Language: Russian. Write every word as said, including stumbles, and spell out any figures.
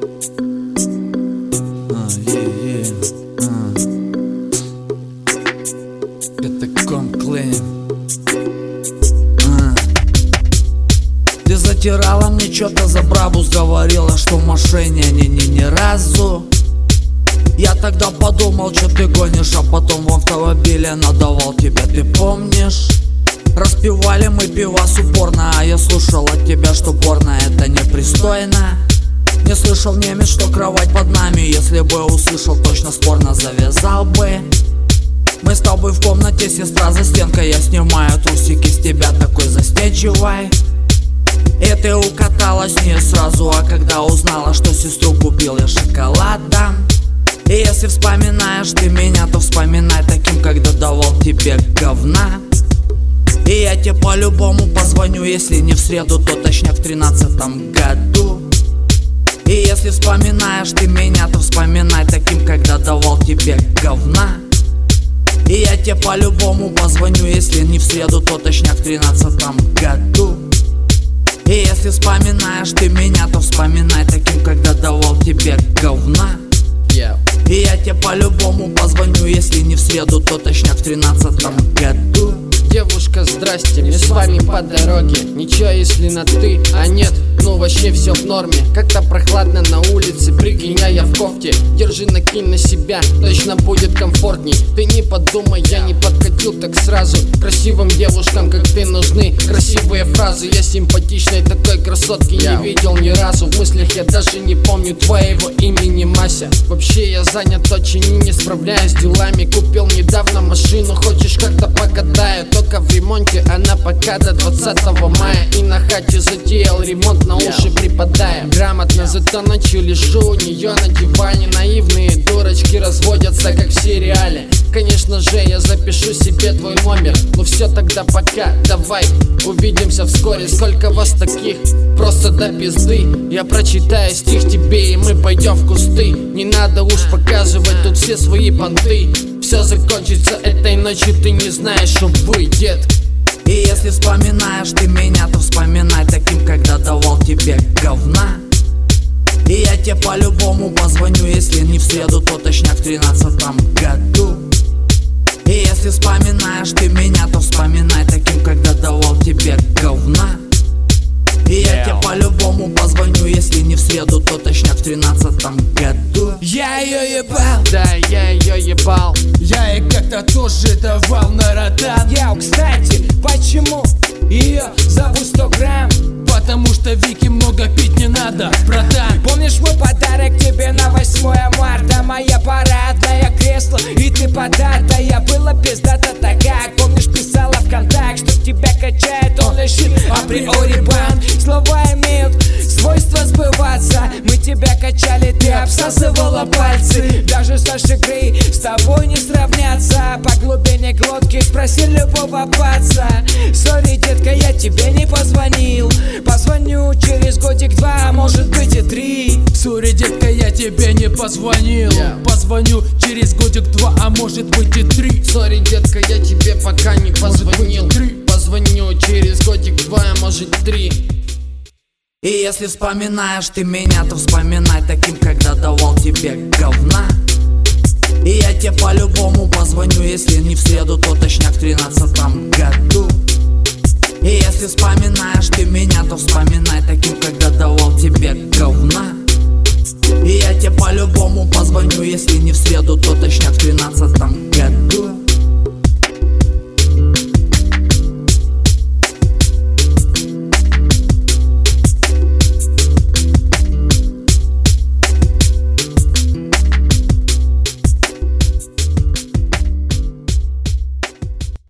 А, е, е, а. Это комклейм. а. Ты затирала мне что-то за брабус, говорила, что в машине не-не ни разу. Я тогда подумал, что ты гонишь, а потом в автомобиле надавал тебе, ты помнишь? Распивали мы пивас упорно, а я слушал от тебя, что порно это непристойно. Не слышал немец, что кровать под нами, если бы услышал, точно спорно завязал бы. Мы с тобой в комнате, сестра за стенкой, я снимаю трусики с тебя, такой застенчивой. И ты укаталась не сразу, а когда узнала, что сестру купил я шоколадом. И если вспоминаешь ты меня, то вспоминай таким, когда давал тебе говна. И я тебе по-любому позвоню, если не в среду, то точно в тринадцатом году. И если вспоминаешь ты меня, то вспоминай таким, когда давал тебе говна. И я тебе по-любому позвоню, если не в среду, то точно в тринадцатом году. И если вспоминаешь ты меня, то вспоминай таким, когда давал тебе говна. Yeah. И я тебе по-любому позвоню, если не в среду, то точно в тринадцатом году. Девушка, здрасте, мы с вами по дороге. Ничего, если на ты, а нет, ну вообще все в норме. Как-то прохладно на улице, прикинь, а я в кофте. Держи, накинь на себя, точно будет комфортней. Ты не подумай, я не подкатил так сразу. Красивым девушкам, как ты, нужны красивые фразы. Я симпатичной такой красотки не видел ни разу. В мыслях я даже не помню твоего имени, Мася. Вообще я занят очень и не справляюсь с делами. Купил недавно машину, хочешь как-то покатаю. Только в ремонте она пока до двадцатого мая. И на хате затеял ремонт, на уши припадая. Грамотно, зато ночью лежу у нее на диване. Наивные дурочки разводятся, как в сериале. Конечно же, я запишу себе твой номер. Ну все, тогда пока, давай увидимся вскоре. Сколько вас таких, просто до пизды. Я прочитаю стих тебе, и мы пойдем в кусты. Не надо уж показывать тут все свои понты. Все закончится этой ночью, ты не знаешь, увы, дед. И если вспоминаешь ты меня, то вспоминай таким, когда давал тебе говна. И я тебе по-любому позвоню, если не в среду, то точно в тринадцатом году. И если вспоминаешь ты меня, то вспоминай таким, когда давал тебе говна. И я тебе по-любому позвоню, если не в среду, то точно в тринадцатом году. Я ее ебал, Да, я ее ебал. я ей как-то тоже давал на ротан. Я, кстати, почему ее зовут сто грамм? Потому что Вике много пить не надо, братан. Помнишь мой подарок тебе на восьмое марта? Моя парадная кресло, и ты податая. Была пиздата такая, помнишь, писала ВКонтакт, что тебя качает, он лишит априори бан. Слова имеют свойство сбываться. Мы тебя качали, ты обсасывала пальцы. Даже Саша Грей с тобой не сравнятся. По глубине глотки спроси любого паца. Сори, детка, я тебе не позвонил. Позвоню через годик-два, а может быть и три. Сори, детка, я тебе не позвонил. Yeah. Позвоню через годик-два, а может быть и три. Сори, детка, я тебе пока не позвонил. Позвоню через годик-два, а может три. И если вспоминаешь ты меня, то вспоминай таким, когда давал тебе говна. И я тебе по-любому позвоню, если не в среду, то точно в тринадцатом году. И если вспоминаешь ты меня, то вспоминай таким, когда давал тебе говна. И я тебе по-любому позвоню, если не в среду, то точно